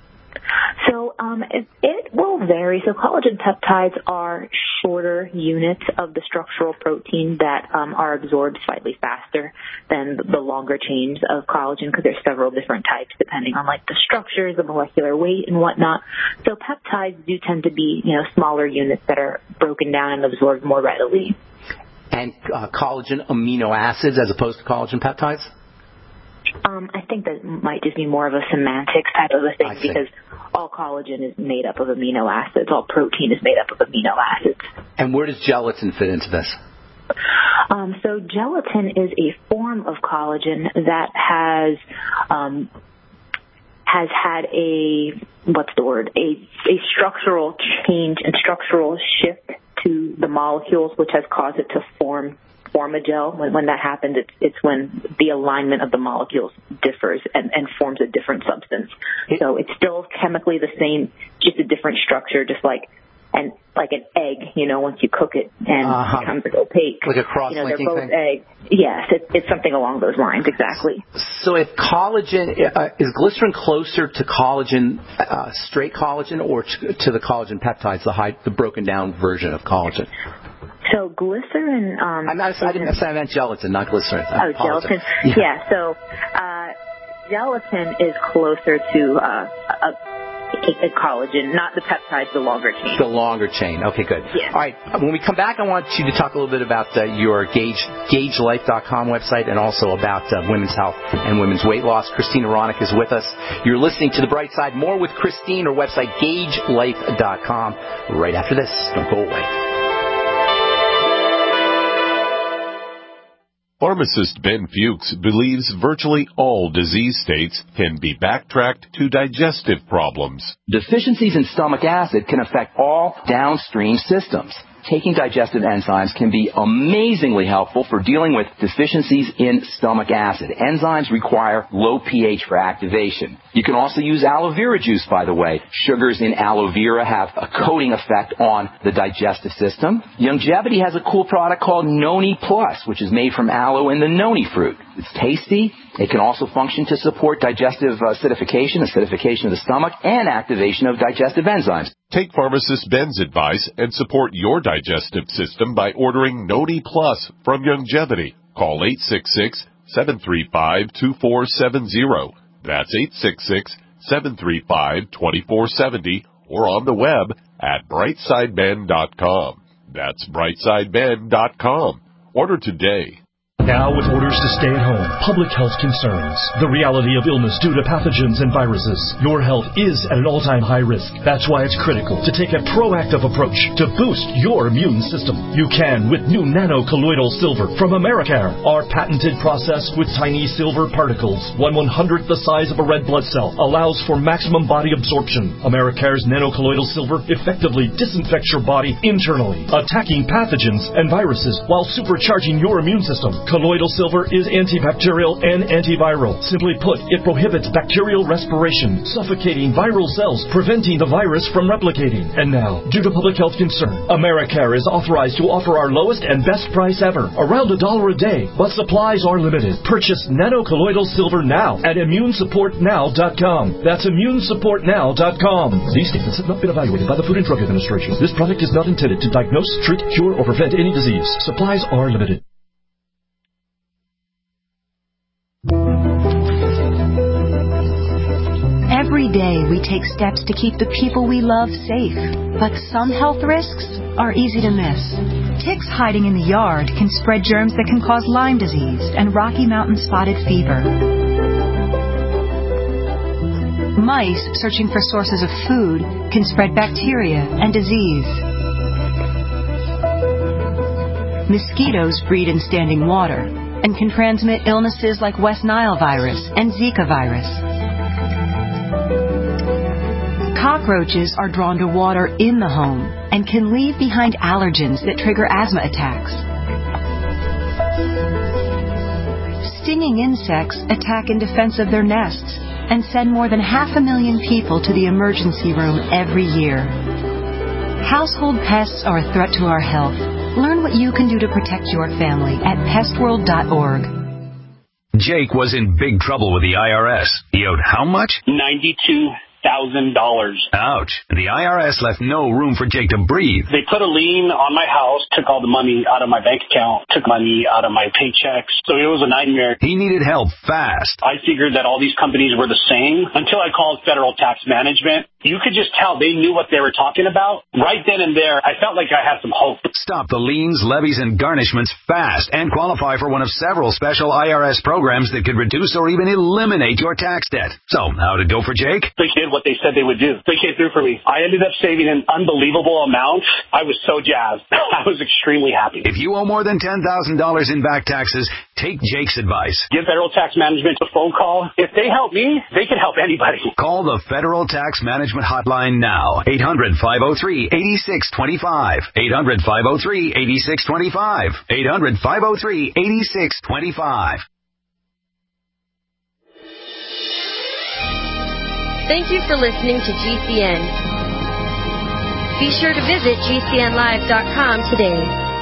So um, it, it will vary. So collagen peptides are shorter units of the structural protein that um, are absorbed slightly faster than the longer chains of collagen because there's several different types depending on like the structures, the molecular weight, and whatnot. So peptides do tend to be, you know, smaller units that are broken down and absorbed more readily. And uh, collagen amino acids as opposed to collagen peptides? Um, I think that might just be more of a semantics type of a thing because all collagen is made up of amino acids. All protein is made up of amino acids. And where does gelatin fit into this? Um, so gelatin is a form of collagen that has um, has had a, what's the word, a, a structural change and structural shift to the molecules, which has caused it to form form a gel. When, when that happens, it's, it's when the alignment of the molecules differs and, and forms a different substance. So it's still chemically the same, just a different structure, just like and like an egg, you know, once you cook it and uh-huh. it becomes opaque. Like a cross-linking you know, they're both thing? eggs. Yes, it, it's something along those lines, exactly. So if collagen, uh, is glycerin closer to collagen, uh, straight collagen, or to, to the collagen peptides, the high, the broken down version of collagen? So glycerin... Um, I'm not, I didn't say I meant gelatin, not glycerin. I oh, apologize. gelatin. Yeah. yeah, so uh, gelatin is closer to uh, a, a collagen, not the peptides, the longer chain. The longer chain. Okay, good. Yes. All right. When we come back, I want you to talk a little bit about uh, your Gage, gage life dot com website and also about uh, women's health and women's weight loss. Christina Ronick is with us. You're listening to The Bright Side. More with Christine, or website gage life dot com. Right after this. Don't go away. Pharmacist Ben Fuchs believes virtually all disease states can be backtracked to digestive problems. Deficiencies in stomach acid can affect all downstream systems. Taking digestive enzymes can be amazingly helpful for dealing with deficiencies in stomach acid. Enzymes require low pH for activation. You can also use aloe vera juice, by the way. Sugars in aloe vera have a coating effect on the digestive system. Youngevity has a cool product called Noni Plus, which is made from aloe and the noni fruit. It's tasty. It can also function to support digestive acidification, acidification of the stomach, and activation of digestive enzymes. Take Pharmacist Ben's advice and support your digestive system by ordering Noni Plus from Youngevity. Call eight six six, seven three five, two four seven zero. That's eight six six, seven three five, two four seven zero, or on the web at brightside ben dot com. That's brightside ben dot com. Order today. Now, with orders to stay at home, public health concerns, the reality of illness due to pathogens and viruses, your health is at an all-time high risk. That's why it's critical to take a proactive approach to boost your immune system. You can with new nano-colloidal silver from Americare. Our patented process with tiny silver particles, one one-hundredth the size of a red blood cell, allows for maximum body absorption. Americare's nano-colloidal silver effectively disinfects your body internally, attacking pathogens and viruses while supercharging your immune system. Colloidal silver is antibacterial and antiviral. Simply put, it prohibits bacterial respiration, suffocating viral cells, preventing the virus from replicating. And now, due to public health concern, AmeriCare is authorized to offer our lowest and best price ever, around a dollar a day, but supplies are limited. Purchase Nano Colloidal silver now at immune support now dot com. That's immune support now dot com. These statements have not been evaluated by the Food and Drug Administration. This product is not intended to diagnose, treat, cure, or prevent any disease. Supplies are limited. Every day we take steps to keep the people we love safe, but some health risks are easy to miss. Ticks hiding in the yard can spread germs that can cause Lyme disease and Rocky Mountain spotted fever. Mice searching for sources of food can spread bacteria and disease. Mosquitoes breed in standing water and can transmit illnesses like West Nile virus and Zika virus. Cockroaches are drawn to water in the home and can leave behind allergens that trigger asthma attacks. Stinging insects attack in defense of their nests and send more than half a million people to the emergency room every year. Household pests are a threat to our health. Learn what you can do to protect your family at pest world dot org. Jake was in big trouble with the I R S. He owed how much? ninety-two thousand dollars. Ouch. The I R S left no room for Jake to breathe. They put a lien on my house, took all the money out of my bank account, took money out of my paychecks. So it was a nightmare. He needed help fast. I figured that all these companies were the same until I called Federal Tax Management. You could just tell they knew what they were talking about. Right then and there, I felt like I had some hope. Stop the liens, levies, and garnishments fast and qualify for one of several special I R S programs that could reduce or even eliminate your tax debt. So, how'd it go for Jake? They did what they said they would do. They came through for me. I ended up saving an unbelievable amount. I was so jazzed. I was extremely happy. If you owe more than ten thousand dollars in back taxes, take Jake's advice. Give Federal Tax Management a phone call. If they help me, they can help anybody. Call the Federal Tax Management Hotline now. eight hundred, five oh three, eight six two five. eight hundred, five oh three, eight six two five. eight hundred, five oh three, eight six two five. Thank you for listening to G C N. Be sure to visit G C N live dot com today.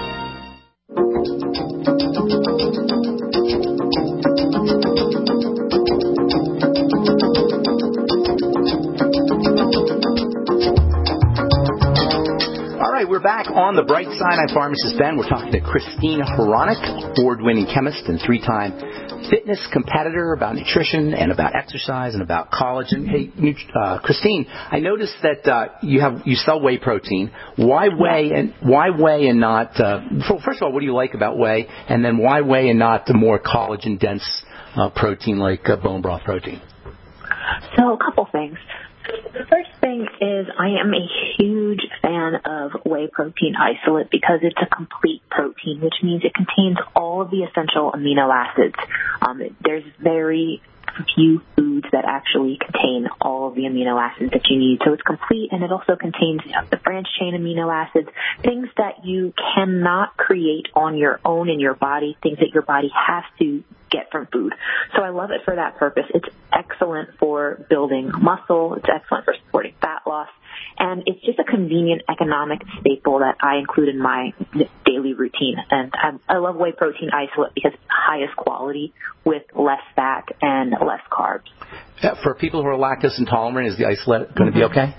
All right, we're back on the bright side. I'm Pharmacist Ben. We're talking to Christine Hronik, award-winning chemist and three-time fitness competitor, about nutrition and about exercise and about collagen. Hey, uh, Christine, I noticed that uh, you have you sell whey protein. Why whey and why whey and not? Uh, first of all, what do you like about whey? And then why whey and not the more collagen-dense uh, protein like uh, bone broth protein? So, a couple things. The first thing is I am a huge fan of whey protein isolate because it's a complete protein, which means it contains all of the essential amino acids. Um, there's very few foods that actually contain all of the amino acids that you need. So it's complete, and it also contains you know, the branched chain amino acids, things that you cannot create on your own in your body, things that your body has to get from food. So I love it for that purpose. It's excellent for building muscle. It's excellent for supporting fat loss. And it's just a convenient economic staple that I include in my daily routine. And I, I love whey protein isolate because it's the highest quality with less fat and less carbs. Yeah, for people who are lactose intolerant, is the isolate going to be okay?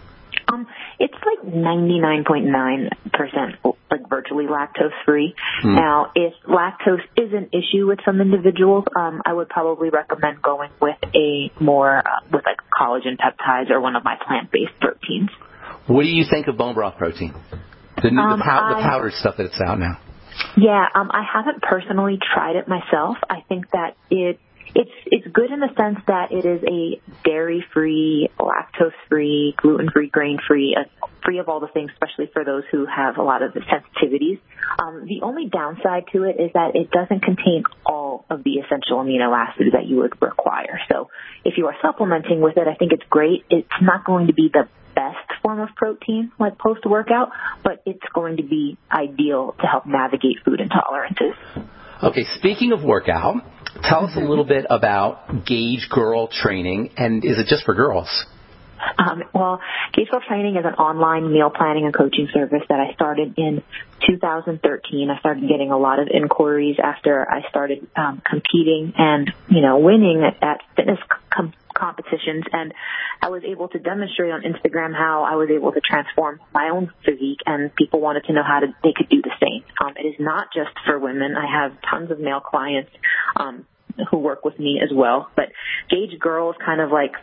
Um, it's like ninety-nine point nine percent like virtually lactose free. Hmm. Now, if lactose is an issue with some individuals, um, I would probably recommend going with a more uh, with like collagen peptides or one of my plant-based proteins. What do you think of bone broth protein? The, um, the, pow- I, the powdered stuff that's out now. Yeah, um, I haven't personally tried it myself. I think that it It's it's good in the sense that it is a dairy-free, lactose-free, gluten-free, grain-free, uh, free of all the things, especially for those who have a lot of the sensitivities. Um, the only downside to it is that it doesn't contain all of the essential amino acids that you would require. So if you are supplementing with it, I think it's great. It's not going to be the best form of protein, like post-workout, but it's going to be ideal to help navigate food intolerances. Okay, speaking of workout, tell us a little bit about Gauge Girl Training, and is it just for girls? Um, well, Gauge Girl Training is an online meal planning and coaching service that I started in two thousand thirteen. I started getting a lot of inquiries after I started um, competing and, you know, winning at, at fitness com- competitions. And I was able to demonstrate on Instagram how I was able to transform my own physique, and people wanted to know how to, they could do the same. Um, it is not just for women. I have tons of male clients um, who work with me as well. But Gauge Girl is kind of like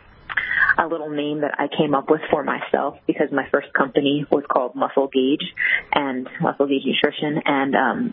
a little name that I came up with for myself because my first company was called Muscle Gauge and Muscle Gauge Nutrition, and um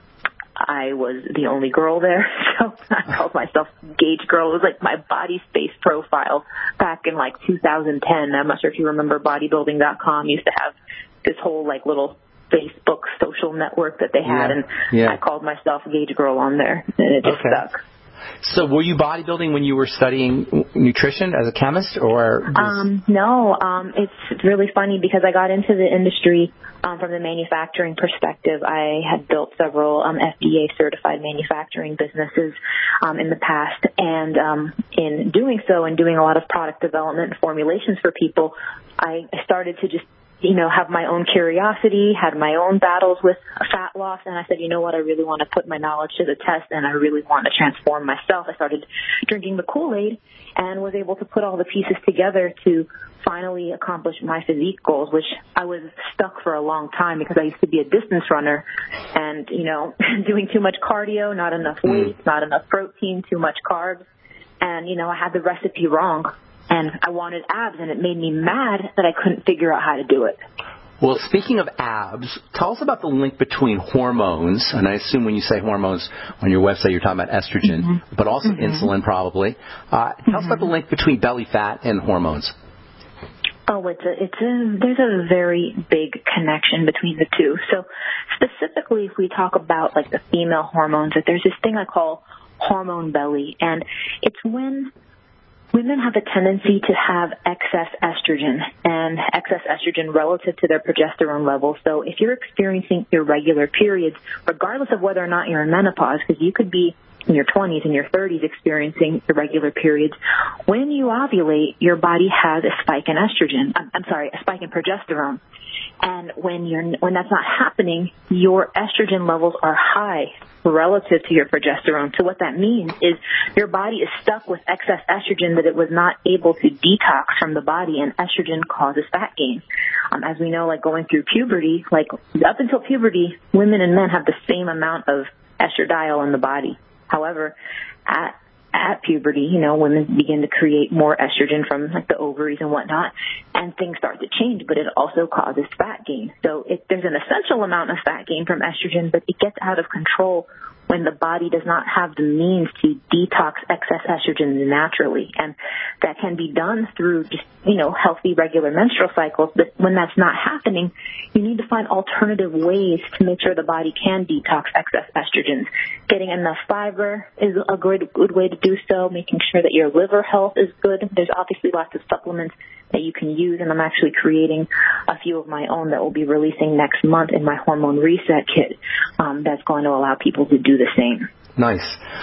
I was the only girl there, so I called myself Gauge Girl. It was like my body space profile back in like two thousand ten. I'm not sure if you remember bodybuilding dot com used to have this whole like little Facebook social network that they had, yeah. and yeah. I called myself Gauge Girl on there, and it just okay. stuck. So were you bodybuilding when you were studying nutrition as a chemist, or? Just... Um, no, um, it's really funny because I got into the industry um, from the manufacturing perspective. I had built several um, F D A certified manufacturing businesses um, in the past, and um, in doing so and doing a lot of product development and formulations for people, I started to just you know, have my own curiosity, had my own battles with fat loss, and I said, you know what, I really want to put my knowledge to the test, and I really want to transform myself. I started drinking the Kool-Aid and was able to put all the pieces together to finally accomplish my physique goals, which I was stuck for a long time because I used to be a distance runner and, you know, doing too much cardio, not enough weight, not enough protein, too much carbs, and, you know, I had the recipe wrong. And I wanted abs, and it made me mad that I couldn't figure out how to do it. Well, speaking of abs, tell us about the link between hormones, and I assume when you say hormones on your website you're talking about estrogen, mm-hmm. but also mm-hmm. insulin probably. Uh, tell mm-hmm. us about the link between belly fat and hormones. Oh, it's a, it's a, there's a very big connection between the two. So specifically if we talk about like the female hormones, that there's this thing I call hormone belly, and it's when women have a tendency to have excess estrogen and excess estrogen relative to their progesterone levels. So if you're experiencing irregular periods, regardless of whether or not you're in menopause, because you could be in your twenties and your thirties experiencing irregular periods, when you ovulate, your body has a spike in estrogen. I'm, I'm sorry, a spike in progesterone. And when you're when that's not happening, your estrogen levels are high relative to your progesterone. So what that means is your body is stuck with excess estrogen that it was not able to detox from the body, and estrogen causes fat gain. Um, as we know, like going through puberty, like up until puberty, women and men have the same amount of estradiol in the body. However, at at puberty, you know, women begin to create more estrogen from like the ovaries and whatnot, and things start to change, but it also causes fat gain. So it, there's an essential amount of fat gain from estrogen, but it gets out of control when the body does not have the means to detox excess estrogen naturally. And that can be done through just, you know, healthy, regular menstrual cycles. But when that's not happening, you need to find alternative ways to make sure the body can detox excess estrogens. Getting enough fiber is a good, good way to do so, making sure that your liver health is good. There's obviously lots of supplements that you can use, and I'm actually creating a few of my own that will be releasing next month in my Hormone Reset Kit um, that's going to allow people to do the same. Nice.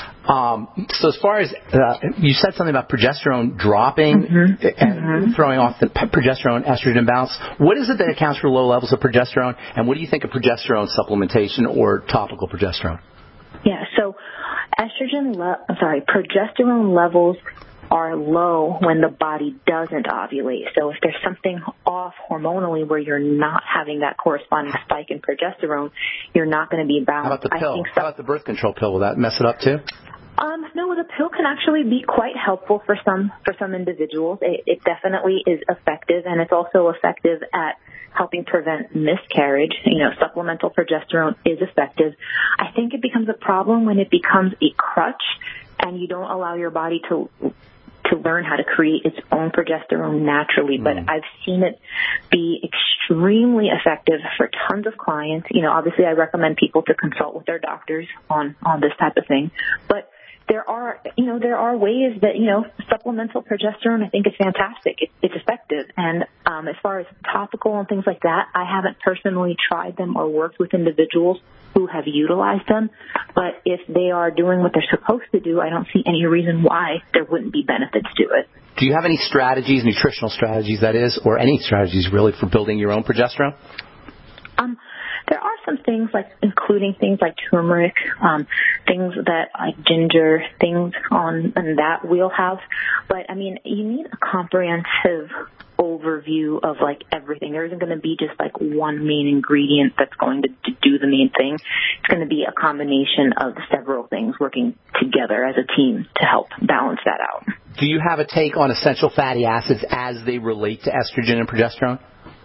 Um, so as far as, uh, you said something about progesterone dropping mm-hmm. and mm-hmm. throwing off the progesterone-estrogen balance. What is it that accounts for low levels of progesterone, and what do you think of progesterone supplementation or topical progesterone? Yeah, so estrogen, le- I'm sorry, progesterone levels are low when the body doesn't ovulate. So if there's something off hormonally where you're not having that corresponding spike in progesterone, you're not going to be balanced. How about the pill? I think so. How about the birth control pill? Will that mess it up too? Um, no, the pill can actually be quite helpful for some for some individuals. It, it definitely is effective, and it's also effective at helping prevent miscarriage. You know, supplemental progesterone is effective. I think it becomes a problem when it becomes a crutch and you don't allow your body to to learn how to create its own progesterone naturally. But mm. I've seen it be extremely effective for tons of clients. You know, obviously I recommend people to consult with their doctors on, on this type of thing. But there are, you know, there are ways that, you know, supplemental progesterone I think is fantastic. It, it's effective. And um, as far as topical and things like that, I haven't personally tried them or worked with individuals who have utilized them. But if they are doing what they're supposed to do, I don't see any reason why there wouldn't be benefits to it. Do you have any strategies, nutritional strategies that is, or any strategies really for building your own progesterone? Um, there are some things like including things like turmeric, um, things that like ginger, things on in that wheelhouse. But I mean, you need a comprehensive overview of like everything. There isn't going to be just like one main ingredient that's going to, to do the main thing. It's going to be a combination of several things working together as a team to help balance that out. Do you have a take on essential fatty acids as they relate to estrogen and progesterone?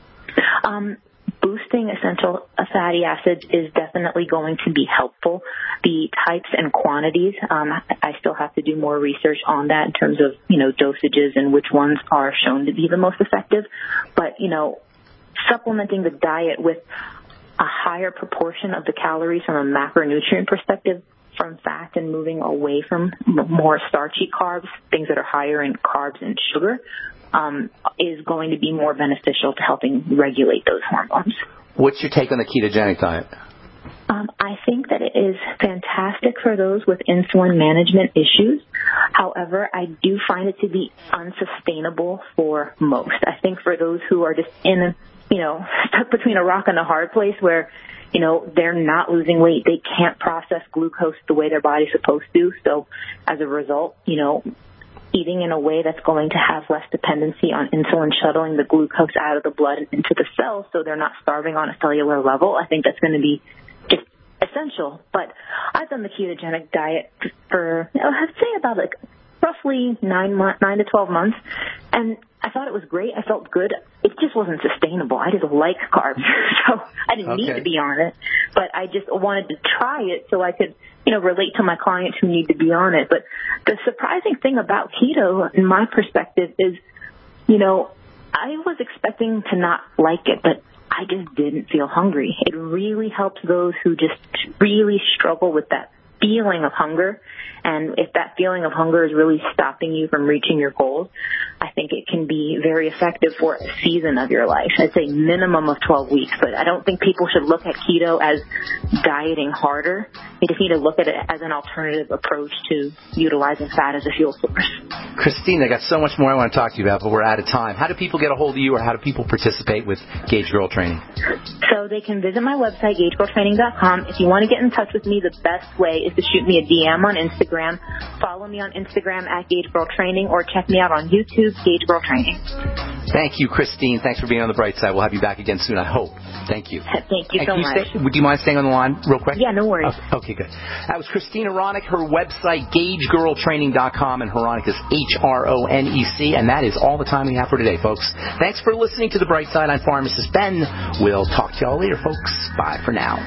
Um, boosting essential fatty acids is definitely going to be helpful. The types and quantities, um, I still have to do more research on that in terms of, you know, dosages and which ones are shown to be the most effective. But, you know, supplementing the diet with a higher proportion of the calories from a macronutrient perspective from fat and moving away from more starchy carbs, things that are higher in carbs and sugar, um, is going to be more beneficial to helping regulate those hormones. What's your take on the ketogenic diet? Um, I think that it is fantastic for those with insulin management issues. However, I do find it to be unsustainable for most. I think for those who are just in, a, you know, stuck between a rock and a hard place where, you know, they're not losing weight, they can't process glucose the way their body's supposed to. So as a result, you know, eating in a way that's going to have less dependency on insulin shuttling the glucose out of the blood and into the cells so they're not starving on a cellular level, I think that's going to be just essential. But I've done the ketogenic diet for, I'd say about like roughly nine months, nine to twelve months, and I thought it was great. I felt good. It just wasn't sustainable. I just like carbs, so I didn't okay. need to be on it, but I just wanted to try it so I could, you know, relate to my clients who need to be on it. But the surprising thing about keto, in my perspective, is, you know, I was expecting to not like it, but I just didn't feel hungry. It really helps those who just really struggle with that feeling of hunger. And if that feeling of hunger is really stopping you from reaching your goals, I think it can be very effective for a season of your life. I'd say minimum of twelve weeks, but I don't think people should look at keto as dieting harder. You just need to look at it as an alternative approach to utilizing fat as a fuel source. Christine, I got so much more I want to talk to you about, but we're out of time. How do people get a hold of you, or how do people participate with Gage Girl Training? So they can visit my website, gage girl training dot com. If you want to get in touch with me, the best way is to shoot me a D M on Instagram. Follow me on Instagram at Gage Girl Training, or check me out on YouTube, Gage Girl Training. Thank you, Christine. Thanks for being on the bright side. We'll have you back again soon, I hope. Thank you. Thank you and so you much. Stay, would you mind staying on the line real quick? Yeah, no worries. Okay, okay, good. That was Christine Hronek. Her website, gage girl training dot com, and Hronek is H R O N E C, and that is all the time we have for today, folks. Thanks for listening to The Bright Side. I'm Pharmacist Ben. We'll talk to y'all later, folks. Bye for now.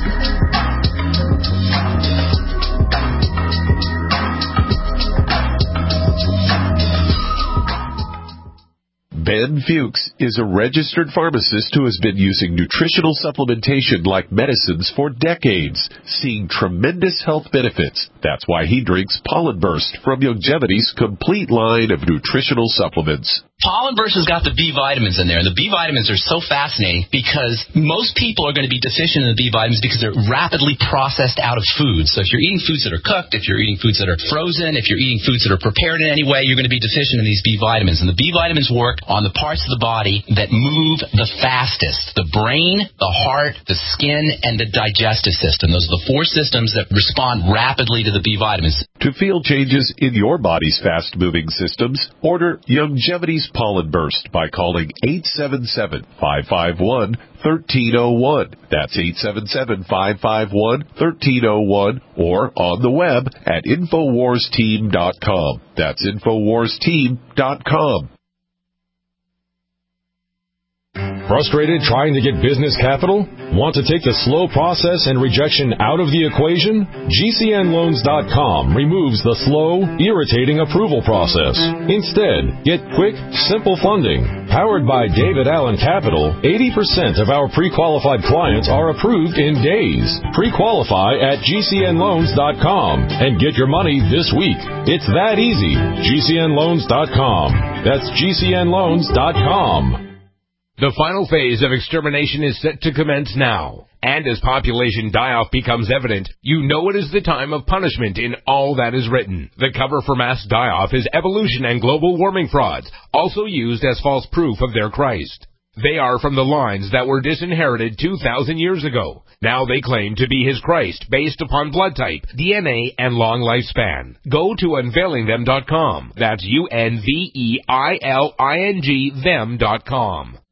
Ben Fuchs is a registered pharmacist who has been using nutritional supplementation like medicines for decades, seeing tremendous health benefits. That's why he drinks Pollen Burst from Youngevity's complete line of nutritional supplements. Pollen Burst has got the B vitamins in there, and the B vitamins are so fascinating because most people are going to be deficient in the B vitamins because they're rapidly processed out of food. So if you're eating foods that are cooked, if you're eating foods that are frozen, if you're eating foods that are prepared in any way, you're going to be deficient in these B vitamins. And the B vitamins work on the parts of the body that move the fastest: the brain, the heart, the skin, and the digestive system. Those are the four systems that respond rapidly to the B vitamins. To feel changes in your body's fast-moving systems, order Youngevity's Pollen Burst by calling eight seven seven, five five one, one three zero one. That's eight seven seven, five five one, one three zero one, or on the web at infowars team dot com. That's infowars team dot com. Frustrated trying to get business capital? Want to take the slow process and rejection out of the equation? G C N loans dot com removes the slow, irritating approval process. Instead, get quick, simple funding, Powered by David Allen Capital, eighty percent of our pre-qualified clients are approved in days. Pre-qualify at G C N loans dot com and get your money this week. It's that easy. G C N loans dot com. That's G C N loans dot com. The final phase of extermination is set to commence now. And as population die-off becomes evident, you know it is the time of punishment in all that is written. The cover for mass die-off is evolution and global warming frauds, also used as false proof of their Christ. They are from the lines that were disinherited two thousand years ago. Now they claim to be his Christ based upon blood type, D N A, and long lifespan. Go to unveiling them dot com. That's U N V E I L I N G them dot com.